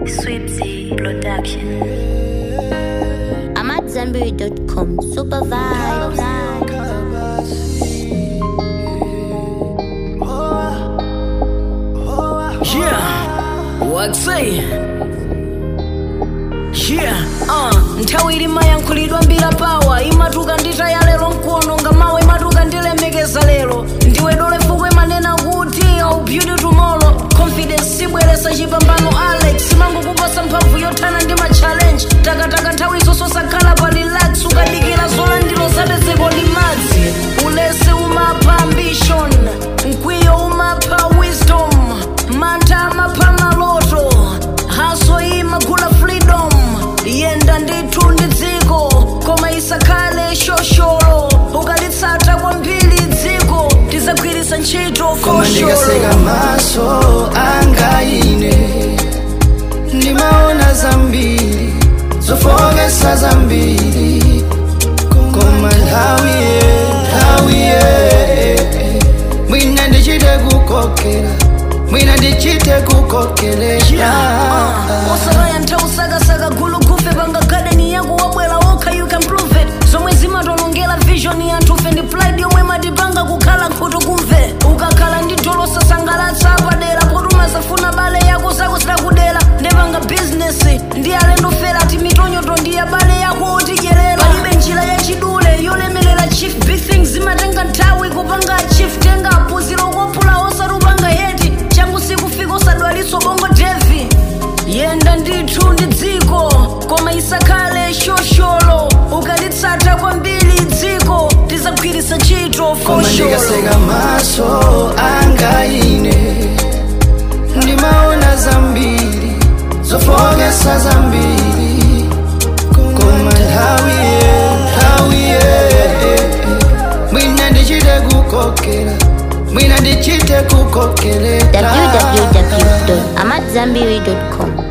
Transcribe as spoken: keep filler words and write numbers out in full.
Sweepsy Production. I'm at Zenberry dot com. Super vibes. Yeah, what say? Yeah, uh, nthawi ilima yankhulidwa mbira pawa imatuka ndita ya lero nkuononga mawa imatuka ndilemekeza lero ndiwe dole fukwe manena kuti I'll beauty tomorrow. Confidence sibweresa chipambano Alex mango kuposa mphamvu yothana ndi ma challenge takataka nthawi zonse sakhala pa relax ukadikira zolandiro zapezeko ndi madzi ulese umapha ambition mkwiyo umapha wisdom mantha amapha maloto haso imagula freedom yenda ndithu ndi dziko koma isakhale shosholo ukalitsata kwambiri dziko tizagwiritsa ntchito koma ndikaseka maso anga ine ndimaona zambiri zofokesa zambiri koma nthawiye nthawiye mwina ndichite kukokera mwina ndichite kukokelera osakaya nthawi usakasaka gulu gufe panga gadeni yako wabwera wokha you can prove it zomwe zimatonongera vision yanthufe ndi pride yomwe matipanga kukhala nkhutu kumve ukakhala ndi dolo sasangalatsa padera potuma zafuna bale yako zako zitakudera ndepanga bizinesi ndi alendo fera ati mitonyoto ndi ya bale yako otidyerera palibe njira yachidule yolemerera chief big things zimatenga nthawi kupanga chief tenga apuziro kophula osatupanga heti changu sikufika osadwalitso bongo devi yenda ndithu ndi dziko koma isakhale shosholo ukalitsata kwambiri dziko tizagwiritsa ntchito koma ndikaseka maso anga ine ndimaona zambiri zofokesa zambiri koma nthawiye nthawiye mwina ndichite kukokera mwina ndichite kukokelera w w w dot amatzambiri dot com